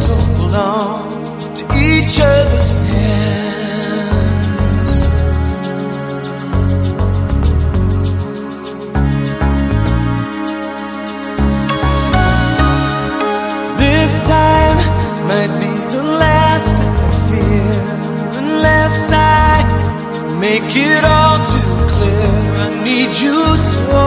so hold on to each other's hands. This time might be the last I fear, unless I make it all too clear. I need you so.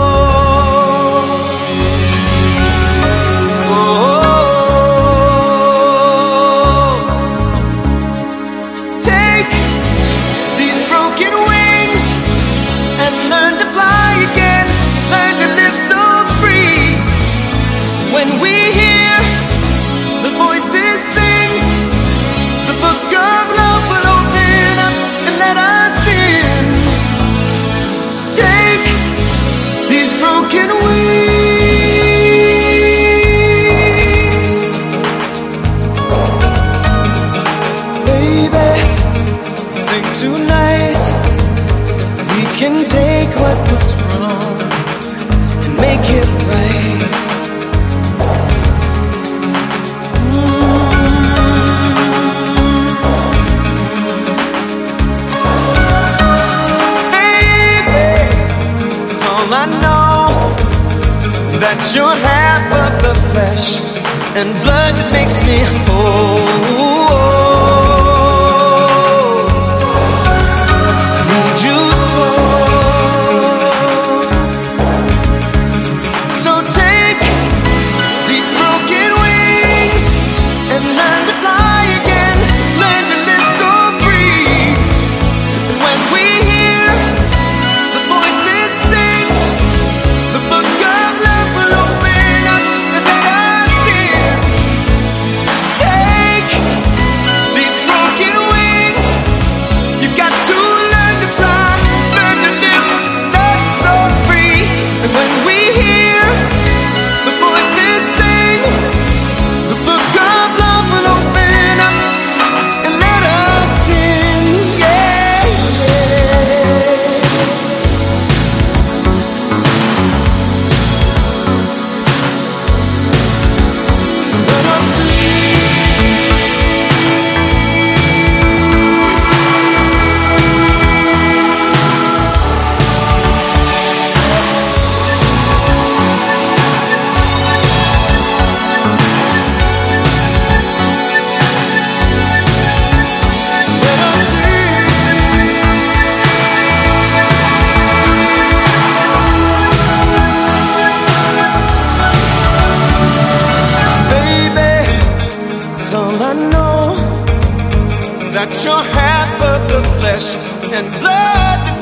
Tonight we can take what was wrong and make it right. Baby, it's all I know, that you're half of the flesh and blood that makes me whole. All I know, that you're half of the flesh and blood.